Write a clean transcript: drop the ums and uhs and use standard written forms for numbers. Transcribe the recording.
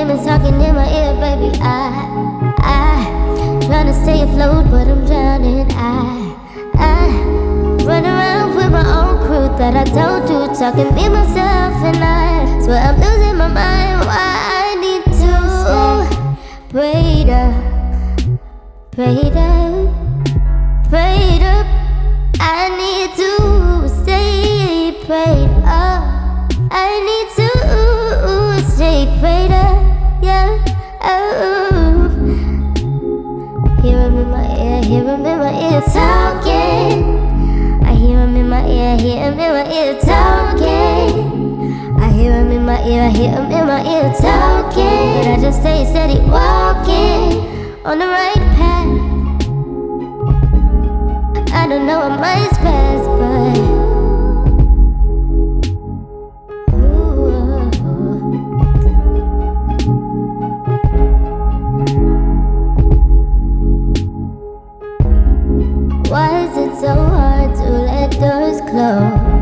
name is talking in my ear, baby. I trying to stay afloat, but I'm drowning. I run around with my own crew that I don't do, talking me, myself, and I swear I'm losing my mind. Why I need to stay prayed up, prayed up, prayed up. I need to stay prayed up. I need to stay prayed up, yeah. Oh, hear him in my ear, hear him in my ear talking. I hear him in my ear, hear him in my ear talking. I hear him in my ear, I hear him in my ear talking. But I just stay steady walking on the right path. I don't know what mine's best, but why is it so hard to let doors close?